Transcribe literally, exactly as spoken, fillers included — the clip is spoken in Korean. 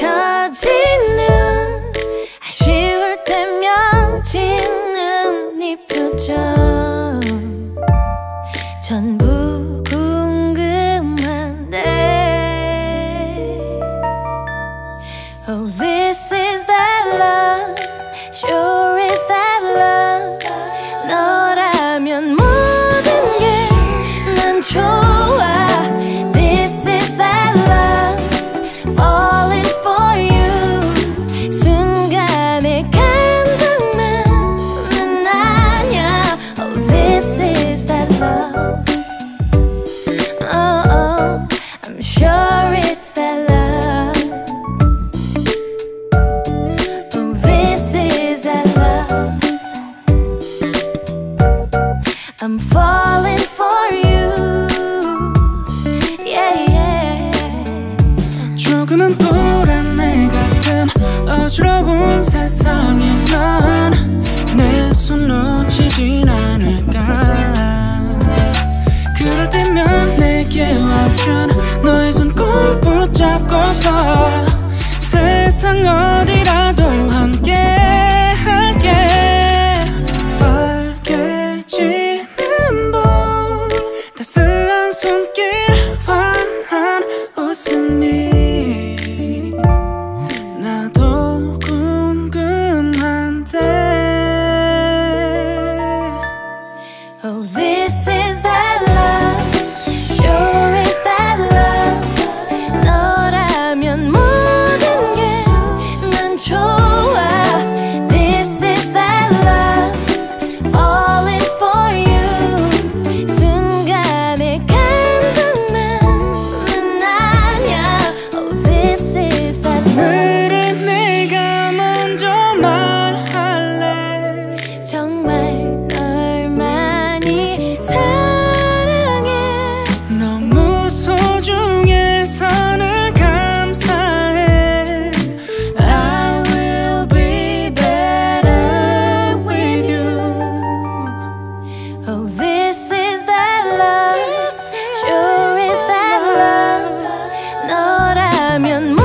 흩어지는 아쉬울 때면 짓는 네 표정 전부 궁금한데 Oh, this is that love, sure is that love. 너라면 모든 게 난 좋아. This is that love, falling for you. 순간의 감정만은 아냐. Oh, this is that love. Oh, oh, I'm sure it's that love. I'm falling for you, yeah, yeah. 조금은 불안해 가끔 어지러운 세상이면 내 손 놓치진 않을까. 그럴 때면 내게 와준 너의 손 꼭 붙잡고서 세상 어디라도 함께 할게. 빨개지 따스한 손길 환한 웃음이 나도 궁금한데 Oh, this is that love, sure is that love. 너라면 모든 게 난 좋아. This is that love, falling for you. 순간의 감정만은 아냐. Oh, this is that love. 오늘은 내가 먼저 말할래. 정말 널 많이 사랑해. 너무 소중해서 늘 감사해. I will be better with you. Oh, this is that love, sure is that love. 너라면